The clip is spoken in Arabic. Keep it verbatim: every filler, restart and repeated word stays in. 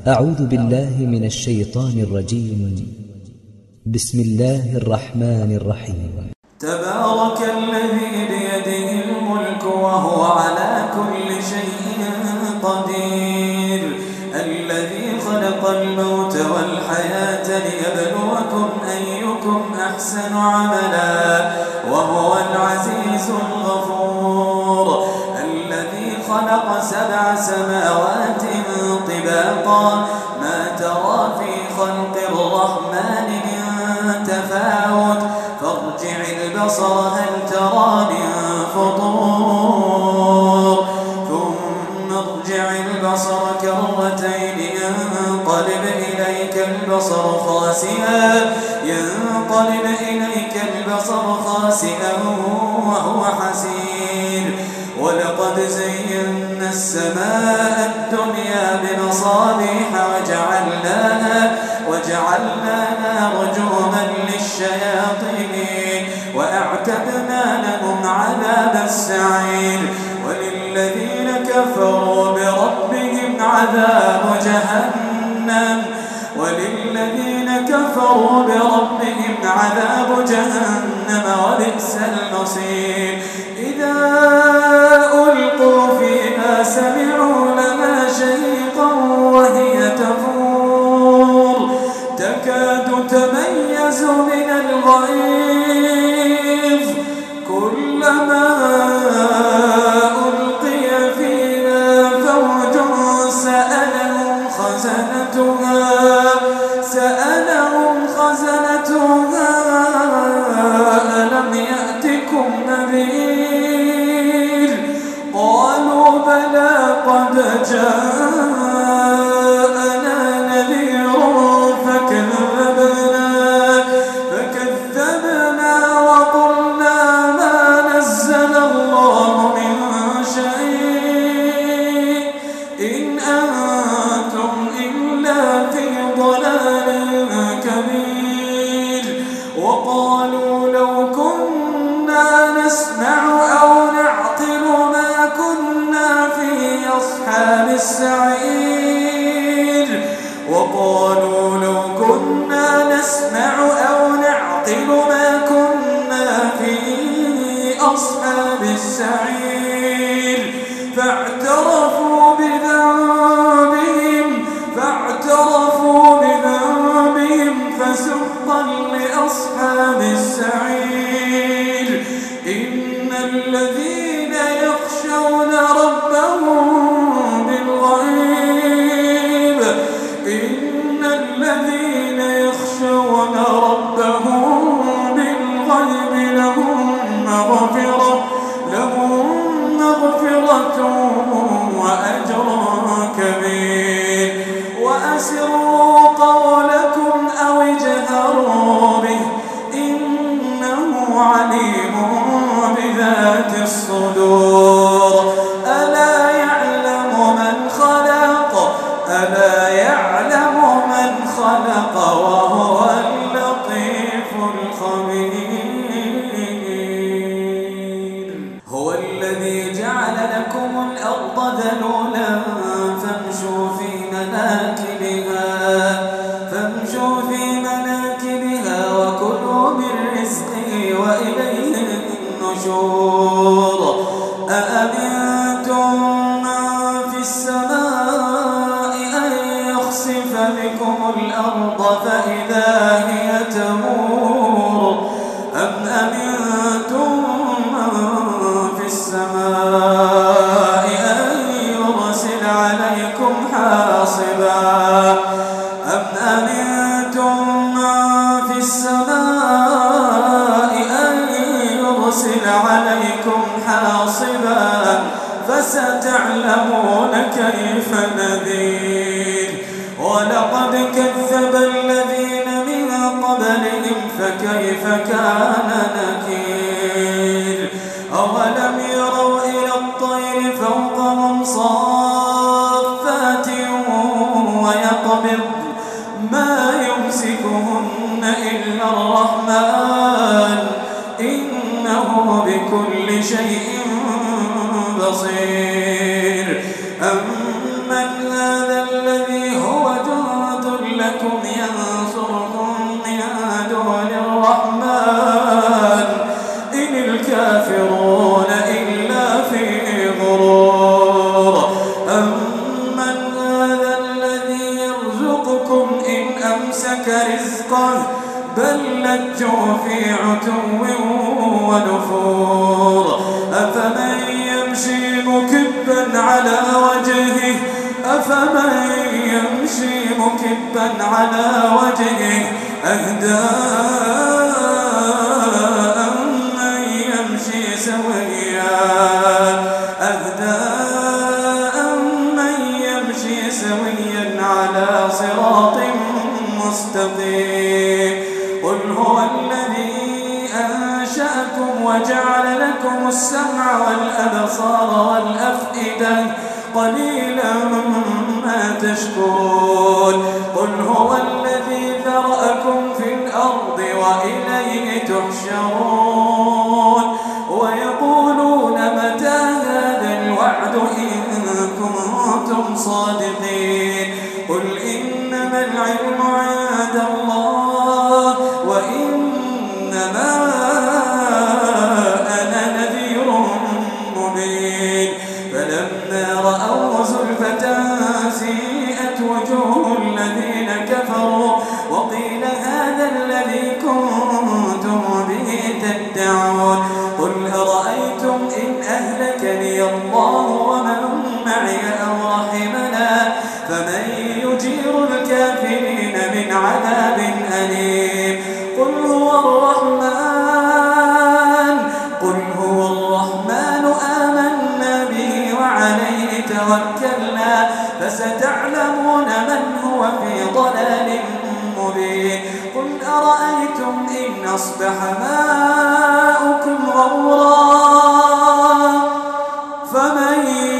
أعوذ بالله من الشيطان الرجيم. بسم الله الرحمن الرحيم. تبارك الذي بيده الملك وهو على كل شيء قدير، الذي خلق الموت والحياة ليبلوكم أيكم أحسن عملا وهو العزيز الغفور، الذي خلق سبع سماوات طباقا ما ترى في خلق الرحمن من تفاوت فارجع البصر هل ترى من فطور ثم ارجع البصر كرتين ينقلب إليك البصر خاسئا ينقلب إليك البصر خاسئا وهو حسير، ولقد زينا السماء الدنيا بمصابيح وجعلناها وجعلناها رجوما للشياطين وأعتدنا لهم عذاب السعير، وللذين كفروا بربهم عذاب جهنم وللذين كفروا بربهم عذاب جهنم وبئس المصير. إذا ألقوا فيها سمعوا لها شهيقا وهي تفور تكاد تميز من الغيظ كلما ألقي فيها فوج سألهم خزنتها سألهم خزنتها ألم يأتكم نذير قالوا بلى قد جاءنا نذير فكذبنا فكذبنا وقلنا ما نزل الله من شيء إن أنتم إلا في ضلال كبير، وقالوا لو كنا نسمع أو نعقل ما كنا في أصحاب السعير وقالوا لو كنا نسمع أو نعقل ما كنا في أصحاب السعير فاعترفوا بذنبهم فاعترفوا بذنبهم فسحقا لأصحاب السعير. إن الذين يخشون ربهم بالغيب إن الذين يخشون ربهم بالغيب لهم مغفرة لهم مغفرة وأجر كبير. وأسروا قولكم أو اجهروا به إنه عليم بذات الصدور. ألا يعلم من خلق ألا يعلم من خلق وهو اللطيف الخبير. هو الذي جعل لكم الأرض ذلولا فامشوا في مناكبها فامشوا في مناكبها وكلوا من رزقه وإليه النشور. أأمنتم من في السماء أن يخسف بكم الأرض فإذا هي تمور أم أمنتم من في السماء أن يرسل عليكم حاصبا أم أمنتم من في السماء أن يرسل عليكم حاصبا فستعلمون كيف نذير. ولقد كذب الذين من قبلهم فكيف كان نكير. أولم يروا إلى الطير فوقهم صافات ويقبض ما يمسكهن إلا الرحمن إنه بكل شيء بصير. أمن هذا الذي هو يخذلكم ينصركم من دون الرحمن إن الكافرون إلا في غرور أمن هذا الذي يرزقكم إن أمسك رزقه بل لجوا في عتو ونفور أفمن يمشي مكبا على وجهه أفمن يمشي مكبا على وجهه أهدى أمن يمشي سويا أهدى أمن يمشي سويا على صراط مستقيم قل هو الذي أنشأكم وجعل لكم السمع والأبصار والأفئدة قليلا ما تشكرون قل هو الذي ذرأكم في الأرض وإليه تحشرون ويقولون متى هذا الوعد إن كنتم صادقين قل إنما العلم عند الله وإنما أنا نذير مبين فلما رأوا زلفة سيئت وجوه الذين كفروا وقيل هذا الذي كنتم به تدعون قل أرأيتم إن أهلكني الله ومن معي أو رحمنا فمن يجير الكافرين من عذاب أليم قل هو الرحمن قل هو الرحمن آمنا به وعليه توكلنا فستعلمون من هو في ضلال مبين قل أرأيتم إن أصبح ماؤكم غورا فمن